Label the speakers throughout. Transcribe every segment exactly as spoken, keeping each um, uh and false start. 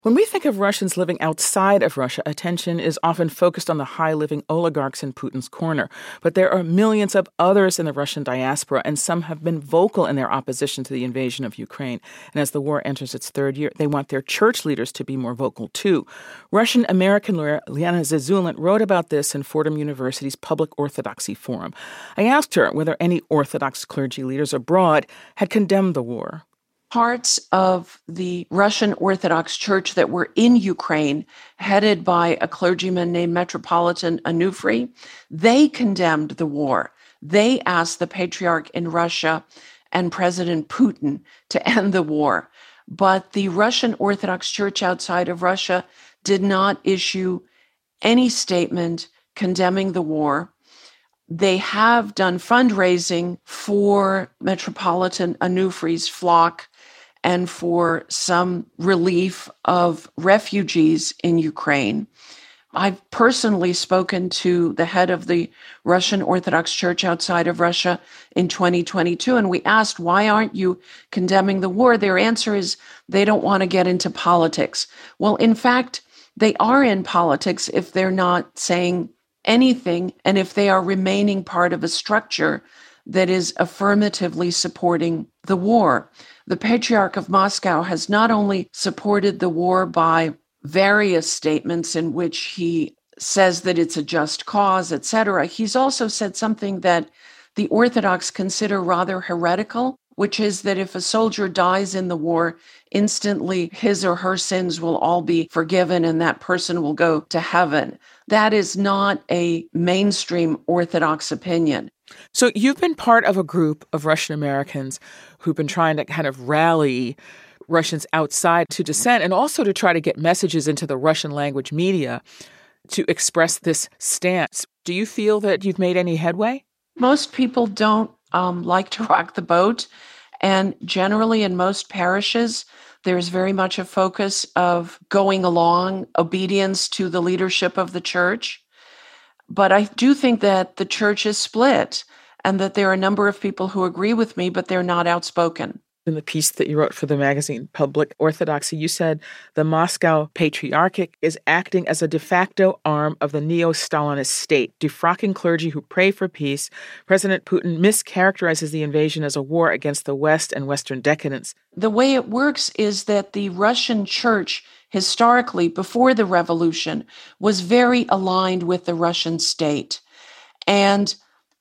Speaker 1: When we think of Russians living outside of Russia, attention is often focused on the high-living oligarchs in Putin's corner. But there are millions of others in the Russian diaspora, and some have been vocal in their opposition to the invasion of Ukraine. And as the war enters its third year, they want their church leaders to be more vocal, too. Russian-American lawyer Liana Zazulin wrote about this in Fordham University's Public Orthodoxy Forum. I asked her whether any Orthodox clergy leaders abroad had condemned the war.
Speaker 2: Parts of the Russian Orthodox Church that were in Ukraine, headed by a clergyman named Metropolitan Onufry, they condemned the war. They asked the Patriarch in Russia and President Putin to end the war. But the Russian Orthodox Church outside of Russia did not issue any statement condemning the war. They have done fundraising for Metropolitan Onufry's flock and for some relief of refugees in Ukraine. I've personally spoken to the head of the Russian Orthodox Church outside of Russia in twenty twenty-two, and we asked, why aren't you condemning the war? Their answer is they don't want to get into politics. Well, in fact, they are in politics if they're not saying anything and if they are remaining part of a structure that is affirmatively supporting the war. The Patriarch of Moscow has not only supported the war by various statements in which he says that it's a just cause, et cetera. He's also said something that the Orthodox consider rather heretical, which is that if a soldier dies in the war, instantly his or her sins will all be forgiven and that person will go to heaven. That is not a mainstream Orthodox opinion.
Speaker 1: So you've been part of a group of Russian Americans who've been trying to kind of rally Russians outside to dissent and also to try to get messages into the Russian language media to express this stance. Do you feel that you've made any headway?
Speaker 2: Most people don't um, like to rock the boat. And generally in most parishes, there's very much a focus of going along, obedience to the leadership of the church. But I do think that the church is split and that there are a number of people who agree with me, but they're not outspoken.
Speaker 1: In the piece that you wrote for the magazine Public Orthodoxy, you said the Moscow Patriarchate is acting as a de facto arm of the neo-Stalinist state, defrocking clergy who pray for peace. President Putin mischaracterizes the invasion as a war against the West and Western decadence.
Speaker 2: The way it works is that the Russian church, historically, before the revolution, was very aligned with the Russian state. And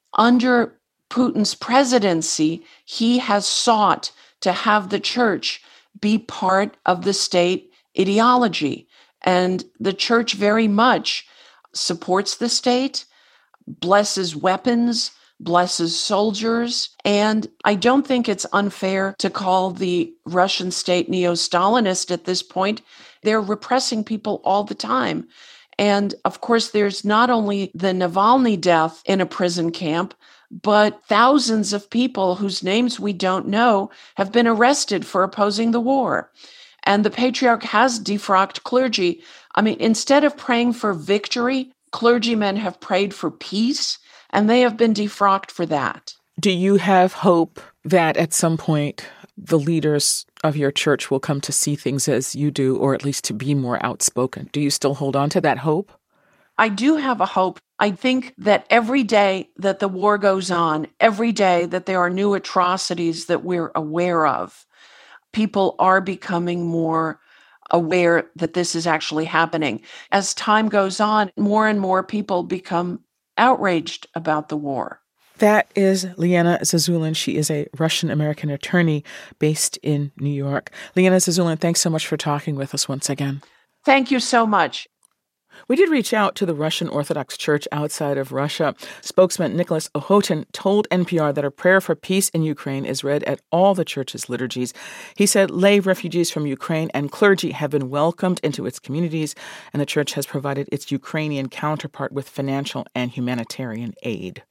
Speaker 2: under Putin's presidency, he has sought to have the church be part of the state ideology. And the church very much supports the state, blesses weapons, blesses soldiers. And I don't think it's unfair to call the Russian state neo-Stalinist at this point. They're repressing people all the time. And of course, there's not only the Navalny death in a prison camp, but thousands of people whose names we don't know have been arrested for opposing the war. And the Patriarch has defrocked clergy. I mean, instead of praying for victory, clergymen have prayed for peace, and they have been defrocked for that.
Speaker 1: Do you have hope that at some point the leaders of your church will come to see things as you do, or at least to be more outspoken? Do you still hold on to that hope?
Speaker 2: I do have a hope. I think that every day that the war goes on, every day that there are new atrocities that we're aware of, people are becoming more aware that this is actually happening. As time goes on, more and more people become outraged about the war.
Speaker 1: That is Liana Zazulin. She is a Russian-American attorney based in New York. Liana Zazulin, thanks so much for talking with us once again.
Speaker 2: Thank you so much.
Speaker 1: We did reach out to the Russian Orthodox Church outside of Russia. Spokesman Nicholas Ohotin told N P R that a prayer for peace in Ukraine is read at all the church's liturgies. He said lay refugees from Ukraine and clergy have been welcomed into its communities, and the church has provided its Ukrainian counterpart with financial and humanitarian aid.